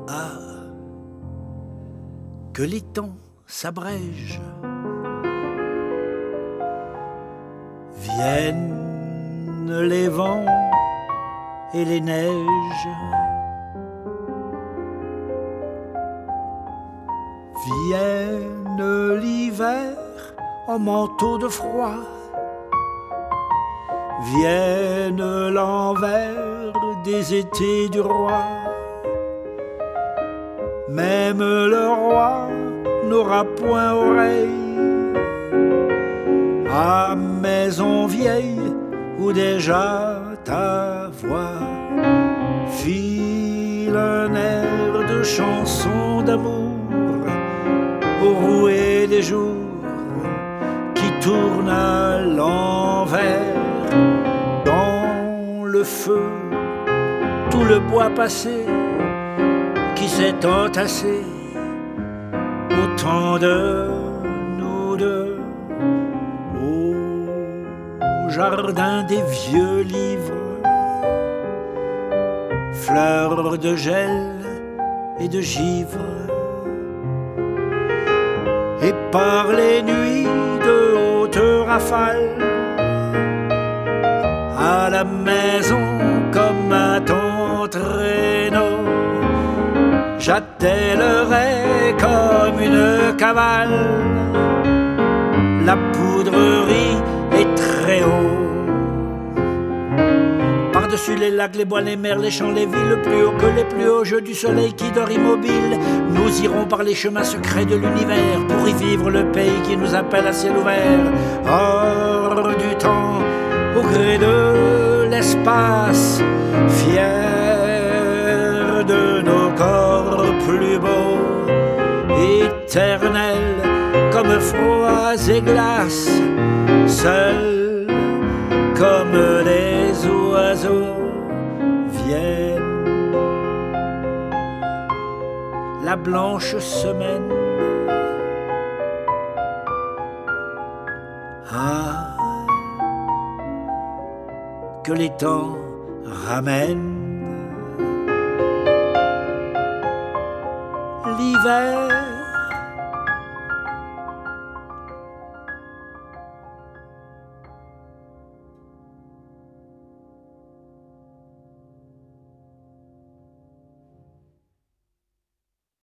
Ah, que les temps s'abrègent, viennent les vents et les neiges, vienne l'hiver en manteau de froid, vienne l'envers des étés du roi. Même le roi n'aura point oreille à maison vieille où déjà ta voix file un air de chanson d'amour au rouet des jours qui tournent à l'envers. Dans le feu, tout le bois passé qui s'est entassé au temps de nous deux, au jardin des vieux livres, fleurs de gel et de givre, et par les nuits de haute rafale, à la maison comme à ton traîneau, j'attellerai comme une cavale la poudrerie est très haut. Par-dessus les lacs, les bois, les mers, les champs, les villes, plus haut que les plus hauts jeux du soleil qui dort immobile, nous irons par les chemins secrets de l'univers pour y vivre le pays qui nous appelle à ciel ouvert. Hors du temps, au gré de l'espace, fiers de nos corps plus beaux, éternels comme froids et glaces, seuls comme les oiseaux, viennent la blanche semaine. Ah, que les temps ramènent l'hiver